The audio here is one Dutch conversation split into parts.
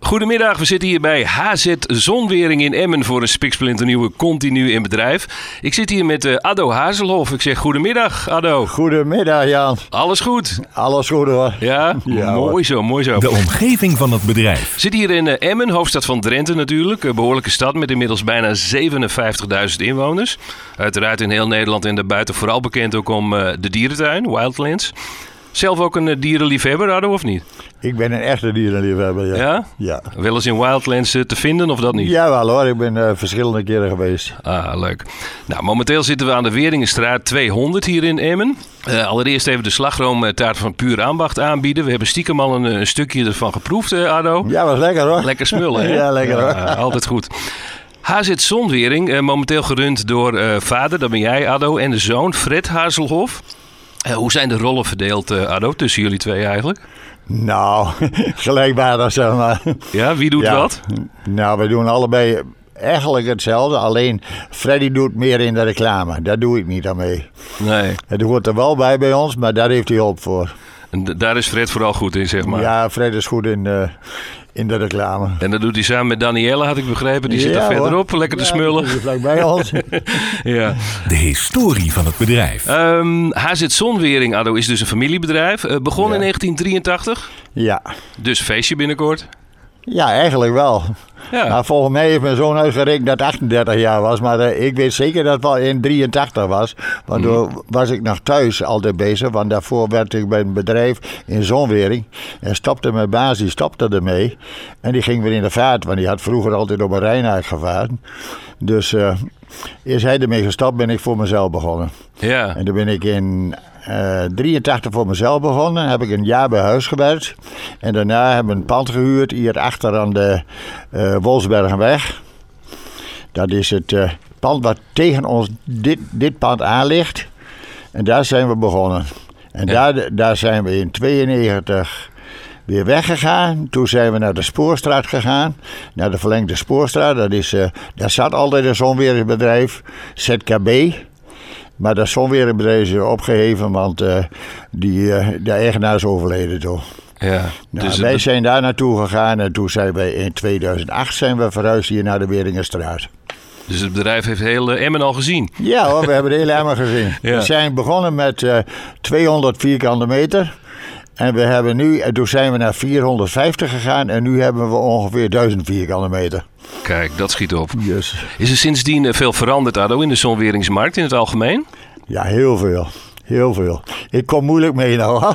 Goedemiddag, we zitten hier bij HZ Zonwering in Emmen voor een spiksplinternieuwe Continu in Bedrijf. Ik zit hier met Addo Hazelhoff. Ik zeg goedemiddag, Addo. Goedemiddag, Jan. Alles goed? Alles goed hoor. Ja, mooi zo, mooi zo. De omgeving van het bedrijf. We zitten hier in Emmen, hoofdstad van Drenthe natuurlijk. Een behoorlijke stad met inmiddels bijna 57.000 inwoners. Uiteraard in heel Nederland en daarbuiten vooral bekend ook om de dierentuin, Wildlands. Zelf ook een dierenliefhebber, Addo, of niet? Ik ben een echte dierenliefhebber, ja. Ja? Ja. Wel eens in Wildlands te vinden of dat niet? Jawel hoor, ik ben verschillende keren geweest. Ah, leuk. Nou, momenteel zitten we aan de Weringenstraat 200 hier in Emmen. Allereerst even de slagroomtaart van Puur Ambacht aanbieden. We hebben stiekem al een stukje ervan geproefd, Addo. Ja, was lekker hoor. Lekker smullen, hè? Ja, lekker hoor. Altijd goed. HZ Zonwering, momenteel gerund door vader, dat ben jij, Addo, en de zoon Fred Hazelhoff. Hoe zijn de rollen verdeeld, Addo, tussen jullie twee eigenlijk? Nou, gelijkbaar zeg maar. Ja, wie doet wat? Nou, we doen allebei eigenlijk hetzelfde. Alleen Freddy doet meer in de reclame. Daar doe ik niet aan mee. Nee. Het hoort er wel bij ons, maar daar heeft hij hulp voor. En daar is Fred vooral goed in, zeg maar. Ja, Fred is goed in de reclame. En dat doet hij samen met Danielle, had ik begrepen. Die zit daar verderop, lekker te smullen. Die is vlak bij ons. Ja. De historie van het bedrijf. HZ Zonwering, Addo, is dus een familiebedrijf. Begon in 1983. Ja. Dus feestje binnenkort. Ja, eigenlijk wel. Ja. Maar volgens mij heeft mijn zoon uitgerekend dat het 38 jaar was. Maar ik weet zeker dat het wel in 83 was. Want toen was ik nog thuis altijd bezig. Want daarvoor werkte ik bij een bedrijf in Zonwering. En stopte mijn baas, die stopte ermee. En die ging weer in de vaart. Want die had vroeger altijd op een Rijnaard gevaren. Dus is hij ermee gestopt, ben ik voor mezelf begonnen. Ja. En toen ben ik in 83 voor mezelf begonnen. Heb ik een jaar bij huis gewerkt. En daarna hebben we een pand gehuurd hier achter aan de Wolfsbergenweg. Dat is het pand wat tegen ons dit pand aan ligt. En daar zijn we begonnen. En daar zijn we in 92 weer weggegaan. Toen zijn we naar de Spoorstraat gegaan. Naar de verlengde Spoorstraat. Daar zat altijd een zonweringsbedrijf, ZKB. Maar dat zonweringsbedrijf is opgeheven, want de eigenaar is overleden toen. Ja, Nou, dus wij zijn daar naartoe gegaan en toen zijn wij in 2008 zijn we verhuisd hier naar de Weringenstraat. Dus het bedrijf heeft heel Emmen al gezien. Ja hoor, we hebben de hele Emmen gezien. Ja. We zijn begonnen met 200 vierkante meter. En we hebben nu, toen zijn we naar 450 gegaan en nu hebben we ongeveer 1000 vierkante meter. Kijk, dat schiet op. Yes. Is er sindsdien veel veranderd, Addo, in de zonweringsmarkt in het algemeen? Ja, heel veel. Heel veel. Ik kom moeilijk mee nou.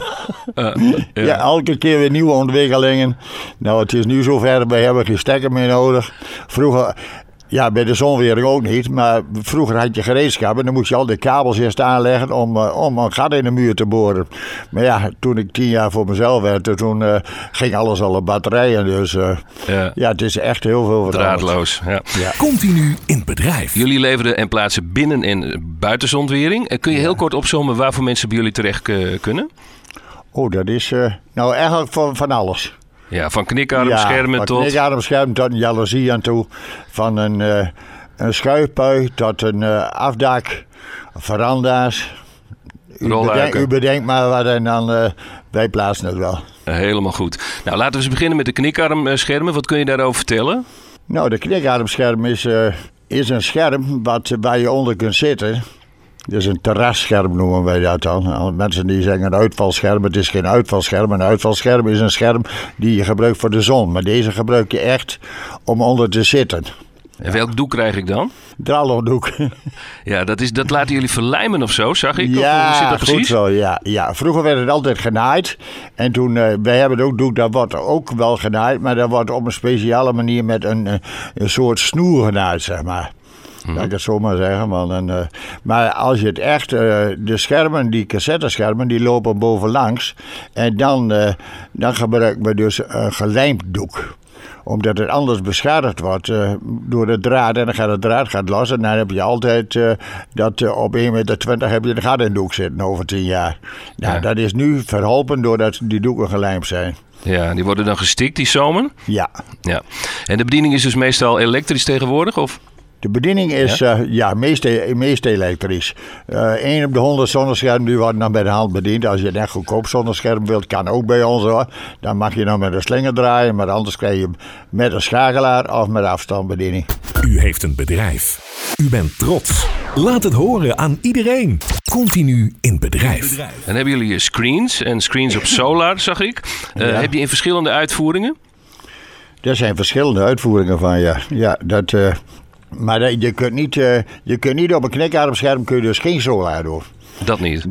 Ja, elke keer weer nieuwe ontwikkelingen. Nou, het is nu zover, wij hebben geen stekker meer nodig. Vroeger, ja, bij de zonwering ook niet, maar vroeger had je gereedschap en dan moest je al die kabels eerst aanleggen om een gat in de muur te boren. Maar ja, toen ik 10 jaar voor mezelf werd, toen ging alles al op batterijen. Dus ja, het is echt heel veel veranderd. Draadloos, ja. Ja. Continu in bedrijf. Jullie leveren en plaatsen binnen- en buitenzonwering. Kun je heel kort opzommen waarvoor mensen bij jullie terecht kunnen? Oh, dat is nou eigenlijk van alles. Ja, van knikarmschermen van tot... knikarmschermen tot een jaloezie aan toe. Van een schuifpui tot een afdak, veranda's. U bedenkt maar wat en dan wij plaatsen het wel. Helemaal goed. Nou, laten we eens beginnen met de knikarmschermen. Wat kun je daarover vertellen? Nou, de knikarmscherm is een scherm waar je onder kunt zitten. Dus een terrasscherm noemen wij dat dan. Mensen die zeggen een uitvalscherm, het is geen uitvalscherm. Een uitvalscherm is een scherm die je gebruikt voor de zon. Maar deze gebruik je echt om onder te zitten. En welk doek krijg ik dan? Dralogdoek. Ja, dat laten jullie verlijmen of zo, zag ik? Ja, of hoe zit dat precies? goed zo. Ja. Vroeger werd het altijd genaaid. En toen, wij hebben ook doek, dat wordt ook wel genaaid. Maar dat wordt op een speciale manier met een soort snoer genaaid, zeg maar. Laat ik het zo maar zeggen. Maar als je het echt, de schermen, die cassetteschermen, die lopen bovenlangs. En dan gebruiken we dus een gelijmd doek. Omdat het anders beschadigd wordt door de draad. En dan gaat het draad los. En dan heb je altijd dat op 1,20 meter heb je de gat in de doek zitten over 10 jaar. Nou, dat is nu verholpen doordat die doeken gelijmd zijn. Ja, die worden dan gestikt, die zomen? Ja. Ja. En de bediening is dus meestal elektrisch tegenwoordig, of? De bediening is meest elektrisch. 1 op de 100 zonneschermen die worden dan bij de hand bediend. Als je een echt goedkoop zonnescherm wilt, kan ook bij ons hoor. Dan mag je nog met een slinger draaien, maar anders krijg je hem met een schakelaar of met afstandsbediening. U heeft een bedrijf. U bent trots. Laat het horen aan iedereen. Continu in bedrijf. Dan hebben jullie screens en screens op solar, zag ik. Heb je in verschillende uitvoeringen? Er zijn verschillende uitvoeringen van, ja. Maar je kunt niet op een knikarmscherm kun je dus geen solar doen. Dat niet?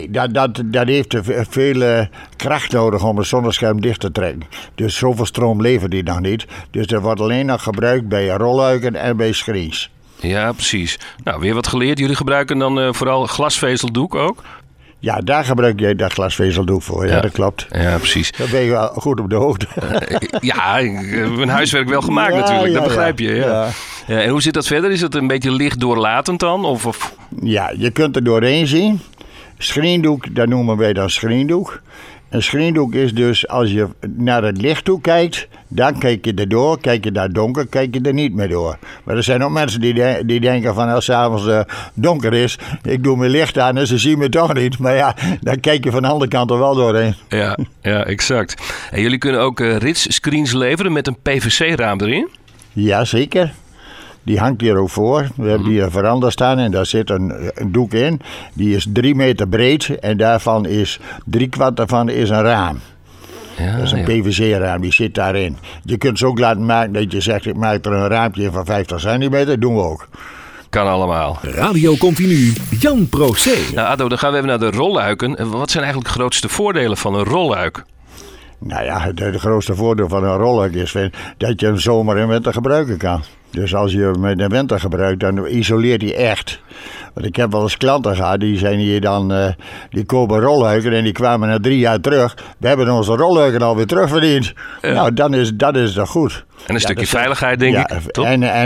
Dat heeft veel kracht nodig om een zonnescherm dicht te trekken. Dus zoveel stroom levert die nog niet. Dus dat wordt alleen nog gebruikt bij rolluiken en bij screens. Ja, precies. Nou, weer wat geleerd. Jullie gebruiken dan vooral glasvezeldoek ook? Ja, daar gebruik jij dat glasvezeldoek voor. Ja, dat klopt. Ja, precies. Dan ben je wel goed op de hoogte. Ja, ik heb mijn huiswerk wel gemaakt natuurlijk. Dat begrijp je. Ja. Ja, en hoe zit dat verder? Is het een beetje lichtdoorlatend dan? Of? Ja, je kunt er doorheen zien. Screendoek, dat noemen wij dan screendoek. Een screendoek is dus als je naar het licht toe kijkt, dan kijk je erdoor. Kijk je naar donker, kijk je er niet meer door. Maar er zijn ook mensen die denken van als het avonds donker is, ik doe mijn licht aan en ze zien me toch niet. Maar ja, dan kijk je van de andere kant er wel doorheen. Ja, exact. En jullie kunnen ook ritscreens leveren met een PVC-raam erin? Ja, zeker. Die hangt hier ook voor. We hebben hier een veranda staan en daar zit een doek in. Die is 3 meter breed en daarvan is 3/4 daarvan is een raam. Ja, dat is een PVC-raam, die zit daarin. Je kunt ze ook laten maken dat je zegt, ik maak er een raampje van 50 centimeter. Doen we ook. Kan allemaal. Radio Continu, Jan Procé. Nou Addo, dan gaan we even naar de rolluiken. Wat zijn eigenlijk de grootste voordelen van een rolluik? Nou ja, het grootste voordeel van een rolluik is dat je hem zomer en winter gebruiken kan. Dus als je hem in de winter gebruikt, dan isoleert hij echt. Want ik heb wel eens klanten gehad, die zijn hier dan, die kopen rolluiken en die kwamen na 3 jaar terug. We hebben onze rolluiken alweer terugverdiend. Ja. Nou, dat is toch goed. En een stukje veiligheid, denk ik. Toch?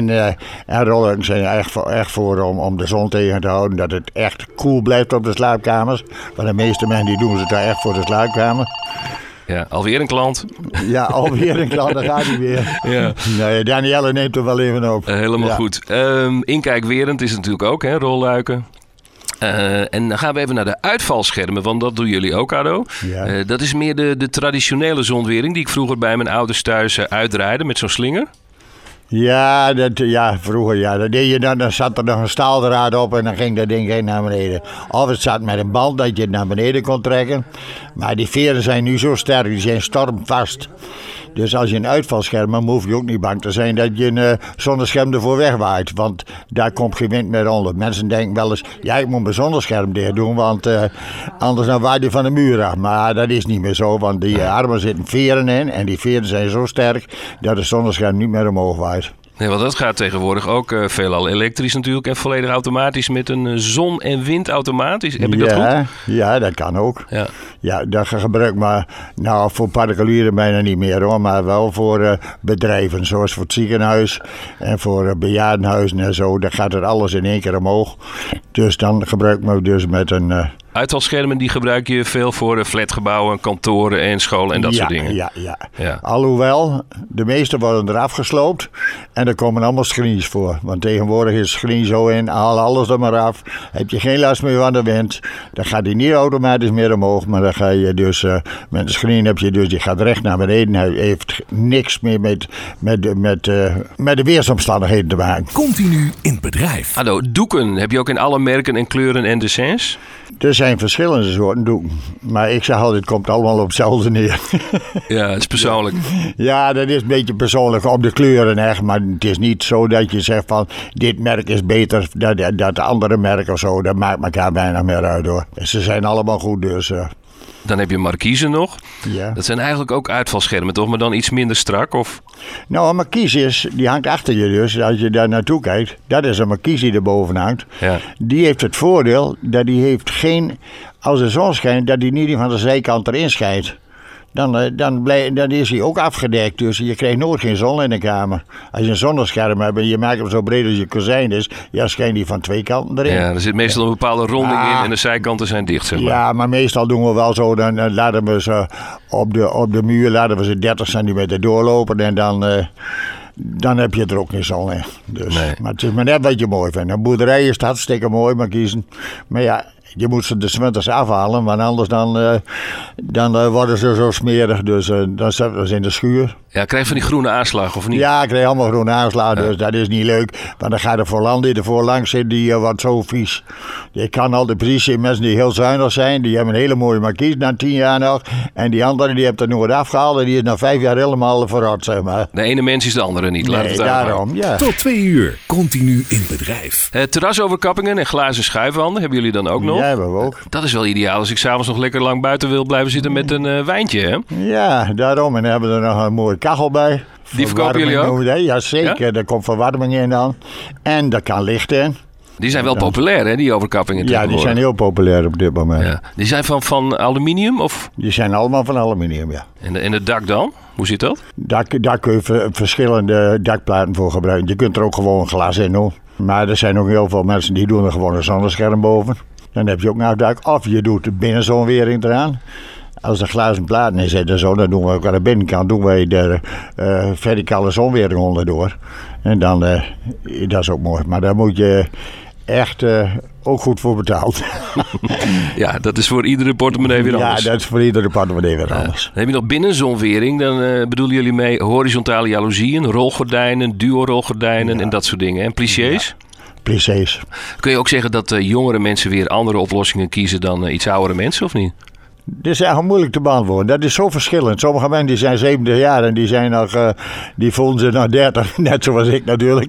En rolluiken zijn echt voor om de zon tegen te houden. Dat het echt koel blijft op de slaapkamers. Want de meeste mensen die doen ze daar echt voor de slaapkamer. Ja, alweer een klant. Ja, alweer een klant, dan gaat hij weer. Ja. Nee, Danielle neemt er wel even op. Helemaal goed. Inkijkwerend is het natuurlijk ook, hè, rolluiken. En dan gaan we even naar de uitvalschermen, want dat doen jullie ook, Addo. Ja. Dat is meer de traditionele zonwering die ik vroeger bij mijn ouders thuis uitdraaide met zo'n slinger. Ja, vroeger dat deed je dan zat er nog een staaldraad op en dan ging dat ding heen naar beneden. Of het zat met een band dat je het naar beneden kon trekken. Maar die veren zijn nu zo sterk, die zijn stormvast. Dus als je een uitvalscherm hebt, hoef je ook niet bang te zijn dat je een zonnescherm ervoor wegwaait. Want daar komt geen wind meer onder. Mensen denken wel eens, ja, ik moet mijn zonnescherm dicht doen, want anders dan waait je van de muur af. Maar dat is niet meer zo, want die armen zitten veren in en die veren zijn zo sterk dat de zonnescherm niet meer omhoog waait. Nee, want dat gaat tegenwoordig ook veelal elektrisch natuurlijk en volledig automatisch met een zon- en windautomatisch. Heb ik dat goed? Ja, dat kan ook. Ja, dat gebruik maar voor particulieren bijna niet meer hoor, maar wel voor bedrijven zoals voor het ziekenhuis en voor bejaardenhuizen en zo. Dan gaat er alles in één keer omhoog. Dus dan gebruik ik dus met een... Uitvalschermen die gebruik je veel voor flatgebouwen, kantoren en scholen en dat soort dingen. Ja. Alhoewel, de meeste worden eraf gesloopt en er komen allemaal screens voor. Want tegenwoordig is het screen zo in, haal alles er maar af. Heb je geen last meer van de wind. Dan gaat die niet automatisch meer omhoog, maar dan ga je dus, met een screen heb je dus, die gaat recht naar beneden. Hij heeft niks meer met de weersomstandigheden te maken. Continu in bedrijf. Addo, doeken heb je ook in alle merken en kleuren en designs? Er zijn verschillende soorten doeken. Maar ik zeg altijd, het komt allemaal op hetzelfde neer. Ja, het is persoonlijk. Ja, dat is een beetje persoonlijk op de kleuren echt. Maar het is niet zo dat je zegt van, dit merk is beter dan dat andere merk of zo. Dat maakt elkaar bijna meer uit hoor. Ze zijn allemaal goed dus. Dan heb je markiezen nog. Ja. Dat zijn eigenlijk ook uitvalschermen toch? Maar dan iets minder strak of... Nou, een markies die hangt achter je dus. Als je daar naartoe kijkt, dat is een markies die erboven hangt. Ja. Die heeft het voordeel dat die heeft geen... Als de zon schijnt, dat die niet van de zijkant erin schijnt. Dan is hij ook afgedekt, dus je krijgt nooit geen zon in de kamer. Als je een zonnescherm hebt en je maakt hem zo breed als je kozijn is, schijnt die van 2 kanten erin. Ja, er zit meestal een bepaalde ronding in en de zijkanten zijn dicht, zeg maar. Ja, maar meestal doen we wel zo, dan laten we ze op de muur laten we ze 30 centimeter doorlopen en dan heb je het er ook niet zo in. Dus, Nee. Maar het is maar net wat je mooi vindt. Een boerderij is het hartstikke mooi, maar kiezen. Maar ja, je moet ze de 's winters afhalen, want anders dan worden ze zo smerig. Dus dan zetten ze in de schuur. Ja, krijg je van die groene aanslag of niet? Ja, ik krijg allemaal groene aanslag, dus dat is niet leuk. Want dan gaat er voorland die er voorlangs zit, die wordt zo vies. Je kan altijd precies zien, mensen die heel zuinig zijn, die hebben een hele mooie markies na 10 jaar nog. En die andere, die heeft er nooit afgehaald en die is na 5 jaar helemaal verrot, zeg maar. De ene mens is de andere niet. Laat Nee, het daarop daarom, ja. Tot 2 uur, continu in bedrijf. Terrasoverkappingen en glazen schuifwanden hebben jullie dan ook nog? Ja, hebben we ook. Dat is wel ideaal als ik s'avonds nog lekker lang buiten wil blijven zitten met een wijntje, hè? Ja, daarom. En dan hebben we er nog een mooie kachel bij. Die verkopen jullie ook? Ja, zeker. Ja? Daar komt verwarming in dan. En daar kan licht in. Die zijn wel populair, hè, die overkappingen Ja, die tegenwoordig. zijn heel populair op dit moment. Ja. Die zijn van aluminium of? Die zijn allemaal van aluminium, ja. En het dak dan? Hoe zit dat? Daar kun je verschillende dakplaten voor gebruiken. Je kunt er ook gewoon glas in doen. Maar er zijn ook heel veel mensen die doen er gewoon een zonnescherm boven. Dan heb je ook nog een dak. Of je doet de binnenzonwering eraan. Als er glazen platen in zitten, zo, dan doen we ook aan de binnenkant doen wij de verticale zonwering onderdoor. En dan, dat is ook mooi. Maar daar moet je echt ook goed voor betaald. Ja, dat is voor iedere portemonnee weer anders. Ja, dat is voor iedere portemonnee weer anders. Dan heb je nog binnenzonwering. Dan bedoelen jullie mee horizontale jaloezieën, rolgordijnen, duo-rolgordijnen en dat soort dingen. En plissés? Precies. Kun je ook zeggen dat jongere mensen weer andere oplossingen kiezen dan iets oudere mensen, of niet? Dit is eigenlijk moeilijk te beantwoorden. Dat is zo verschillend. Sommige mensen die zijn 70 jaar en die zijn nog, die voelen ze nog 30. Net zoals ik natuurlijk.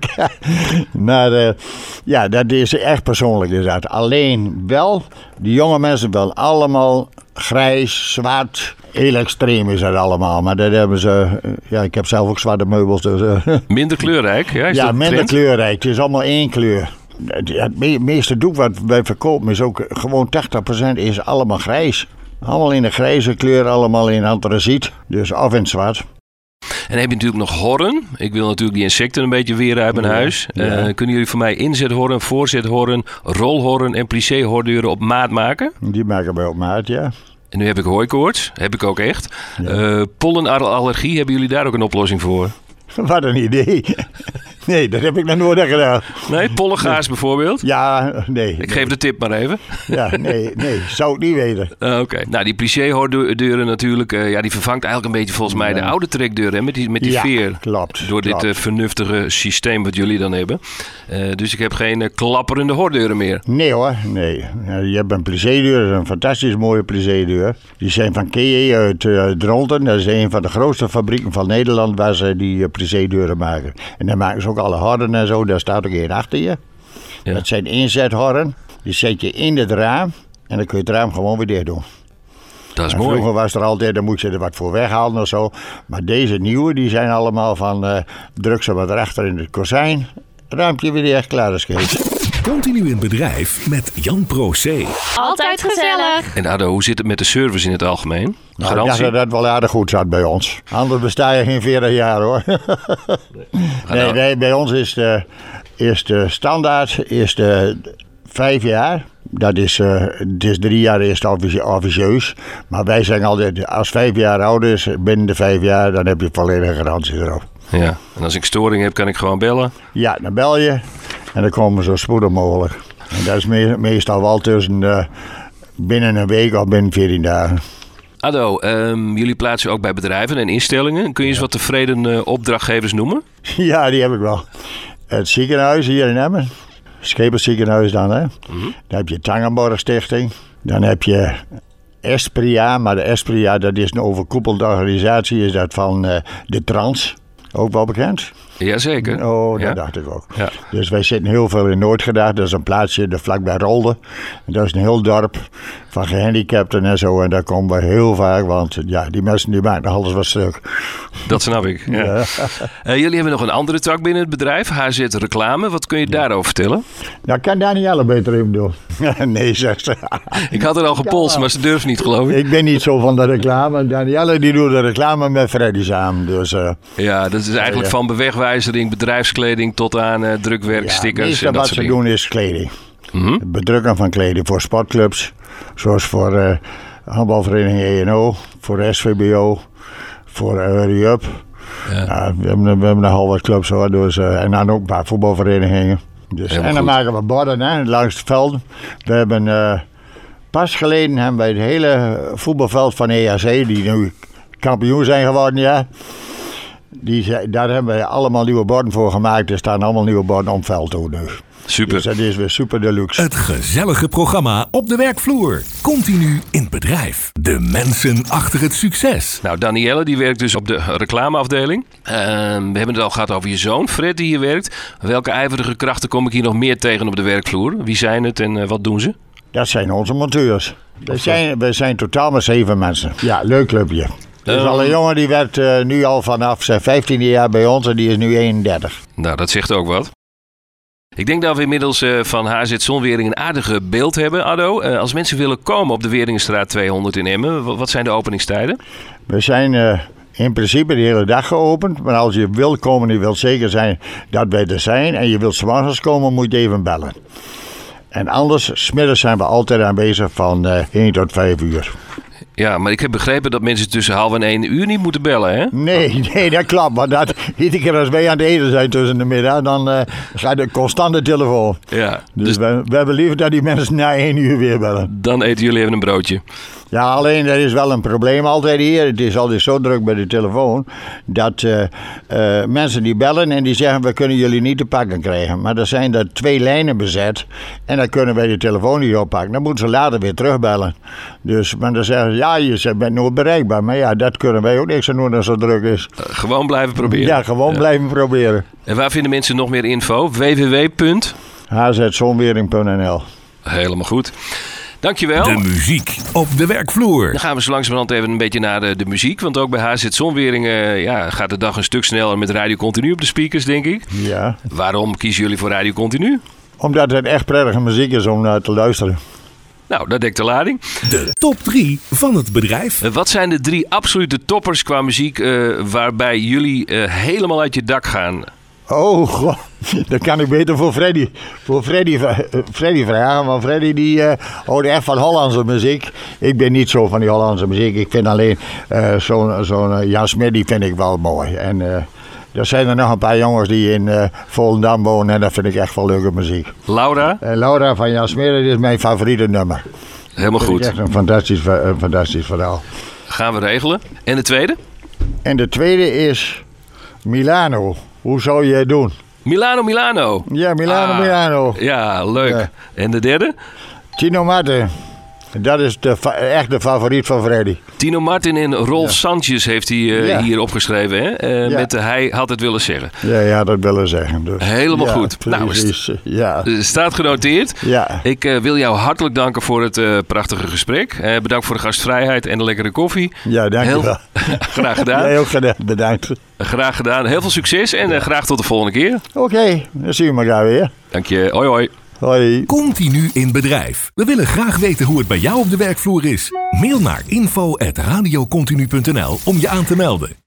Maar ja, dat is echt persoonlijk. Is dat. Alleen wel, die jonge mensen wel allemaal grijs, zwart. Heel extreem is dat allemaal. Maar dat hebben ze. Ja, ik heb zelf ook zwarte meubels. Dus, Minder kleurrijk, ja? Is ja, dat minder trend? kleurrijk. Het is allemaal één kleur. Het meeste doek wat wij verkopen is ook gewoon 80% is allemaal grijs. Allemaal in een grijze kleur, allemaal in antraciet. Dus of in het zwart. En dan heb je natuurlijk nog horren. Ik wil natuurlijk die insecten een beetje weer uit mijn huis. Ja. Kunnen jullie voor mij inzethorren, voorzethorren, rolhorren en plissé-hordeuren op maat maken? Die maken wij op maat, ja. En nu heb ik hooikoorts. Heb ik ook echt. Pollenallergie. Hebben jullie daar ook een oplossing voor? Wat een idee. Nee, dat heb ik nog nooit gedaan. Nee, pollengaas bijvoorbeeld? Ja, nee. Ik geef de tip maar even. Ja, nee, zou ik niet weten. Oké. Nou, die plissé-hordeuren natuurlijk. Ja, die vervangt eigenlijk een beetje volgens mij de oude trekdeur hè, met die Ja, veer. klopt. Door dit vernuftige systeem wat jullie dan hebben. Dus ik heb geen klapperende hordeuren meer. Nee hoor, nee. Je hebt een plissé-deur, een fantastisch mooie plissé-deur. Die zijn van KE uit Dronten. Dat is een van de grootste fabrieken van Nederland waar ze die plissé-deuren maken. En dan maken ze ook alle horden en zo. Daar staat ook één achter je. Ja. Dat zijn inzethorden. Die zet je in het raam en dan kun je het raam gewoon weer dicht doen. Dat is En mooi. vroeger was er altijd, dan moet je er wat voor weghalen of zo. Maar deze nieuwe, die zijn allemaal van druk ze wat erachter in het kozijn. Raampje weer echt klaar is Kees. Continu in bedrijf met Jan Pro C. Altijd gezellig. En Ado, hoe zit het met de service in het algemeen? Nou, ik dacht Garantie? dat dat wel aardig goed zat bij ons. Anders besta je geen 40 jaar hoor. Nee, bij ons is de standaard is de 5 jaar. Dat is, het is 3 jaar eerst officieus. Maar wij zeggen altijd, als 5 jaar oud is, binnen de 5 jaar, dan heb je volledige garantie erop. Ja, en als ik storing heb, kan ik gewoon bellen. Ja, dan bel je en dan komen we zo spoedig mogelijk. En dat is meestal wel tussen binnen een week of binnen 14 dagen. Ado, jullie plaatsen ook bij bedrijven en instellingen. Kun je eens wat tevreden opdrachtgevers noemen? Ja, die heb ik wel. Het ziekenhuis hier in Emmen. Schepensziekenhuis dan, hè. Dan heb je Tangenborg Stichting. Dan heb je Espria. Maar de Espria, dat is een overkoepelde organisatie. Is dat van de Trans. Ook wel bekend? Jazeker. Oh, dat Ja? dacht ik ook. Ja. Dus wij zitten heel veel in Noordgedacht. Dat is een plaatsje er vlakbij Rolde. En dat is een heel dorp van gehandicapten en zo. En daar komen we heel vaak, want ja, die mensen die maken alles wat stuk. Dat snap ik. Ja. Jullie hebben nog een andere tak binnen het bedrijf, HZ Reclame. Wat kun je daarover vertellen? Nou, kan Danielle beter in doen. Nee, zegt ze. Ik had er al gepolst, maar ze durft niet, geloof ik. Ik ben niet zo van de reclame. Danielle die doet de reclame met Freddy samen. Dus Ja, dat is eigenlijk van bewegwijzering, bedrijfskleding tot aan drukwerk, ja, stickers het meeste en dat wat soort ze dingen. doen is kleding. Mhm. Het bedrukken van kleding voor sportclubs. Zoals voor handbalvereniging ENO. Voor SVBO. Voor Hurry Up. Ja. Ja, we hebben nogal wat clubs hoor. Dus, en dan ook een paar voetbalverenigingen. Dus, en dan goed. maken we borden hè, langs het veld. We hebben pas geleden hebben wij het hele voetbalveld van EAC, die nu kampioen zijn geworden, ja. Daar hebben wij allemaal nieuwe borden voor gemaakt. Er staan allemaal nieuwe borden om het veld toe nu. Super. Dus dat is weer super deluxe. Het gezellige programma op de werkvloer. Continu in bedrijf. De mensen achter het succes. Nou, Danielle die werkt dus op de reclameafdeling. We hebben het al gehad over je zoon, Fred, die hier werkt. Welke ijverige krachten kom ik hier nog meer tegen op de werkvloer? Wie zijn het en wat doen ze? Dat zijn onze monteurs. We zijn totaal maar 7 mensen. Ja, leuk clubje. Er is al een jongen die werkt nu al vanaf zijn 15e jaar bij ons en die is nu 31. Nou, dat zegt ook wat. Ik denk dat we inmiddels van HZ Zonwering een aardige beeld hebben, Addo. Als mensen willen komen op de Weringenstraat 200 in Emmen, wat zijn de openingstijden? We zijn in principe de hele dag geopend. Maar als je wilt komen en je wilt zeker zijn dat wij er zijn en je wilt 's morgens komen, moet je even bellen. En anders, 's middags zijn we altijd aanwezig van 1 tot 5 uur. Ja, maar ik heb begrepen dat mensen tussen 12 en 1 uur niet moeten bellen, hè? Nee, dat klopt. Maar iedere keer als wij aan het eten zijn tussen de middag, dan gaat de constante telefoon. Ja, Dus we hebben liever dat die mensen na 1 uur weer bellen. dan eten jullie even een broodje. Ja, alleen er is wel een probleem altijd hier. Het is altijd zo druk bij de telefoon dat mensen die bellen en die zeggen we kunnen jullie niet te pakken krijgen. Maar er zijn er 2 lijnen bezet en dan kunnen wij de telefoon niet oppakken. Dan moeten ze later weer terugbellen. Dus, maar dan zeggen ze ja, je bent nooit bereikbaar. Maar ja, dat kunnen wij ook niks aan doen als het zo druk is. Gewoon blijven proberen. Ja, gewoon blijven proberen. En waar vinden mensen nog meer info? www. hzzonwering.nl. Helemaal goed. Dankjewel. De muziek op de werkvloer. Dan gaan we zo langzamerhand even een beetje naar de muziek. Want ook bij HZ Zonwering gaat de dag een stuk sneller met Radio Continu op de speakers, denk ik. Ja. Waarom kiezen jullie voor Radio Continu? Omdat het echt prettige muziek is om te luisteren. Nou, dat dekt de lading. De top 3 van het bedrijf. Wat zijn de 3 absolute toppers qua muziek waarbij jullie helemaal uit je dak gaan? Oh, god. Dat kan ik beter voor Freddy. Freddy vragen. Want Freddy die houdt echt van Hollandse muziek. Ik ben niet zo van die Hollandse muziek. Ik vind alleen zo'n Jan Smit, die vind ik wel mooi. En er zijn er nog een paar jongens die in Volendam wonen. En dat vind ik echt wel leuke muziek. Laura? Laura van Jan Smit, dat is mijn favoriete nummer. Helemaal Dat goed. is echt een fantastisch verhaal. Gaan we regelen. En de tweede? En de tweede is Milano. Hoe zou je het doen? Milano. Ja, Milano. Ja, leuk. Ja. En de derde? Tino Martin. Dat is echt de favoriet van Freddy. Tino Martin en Rolf Sanchez heeft hij hier opgeschreven. Hè? Met hij had het willen zeggen. Ja, dat willen zeggen. Dus. Helemaal goed. Precies. Staat genoteerd. Ja. Ik wil jou hartelijk danken voor het prachtige gesprek. Bedankt voor de gastvrijheid en de lekkere koffie. Ja, dankjewel. Graag gedaan. Jij ook bedankt. Graag gedaan. Heel veel succes en graag tot de volgende keer. Oké, dan zien we elkaar weer. Dank je. Hoi hoi. Hoi. Continu in bedrijf. We willen graag weten hoe het bij jou op de werkvloer is. Mail naar info@radiocontinu.nl om je aan te melden.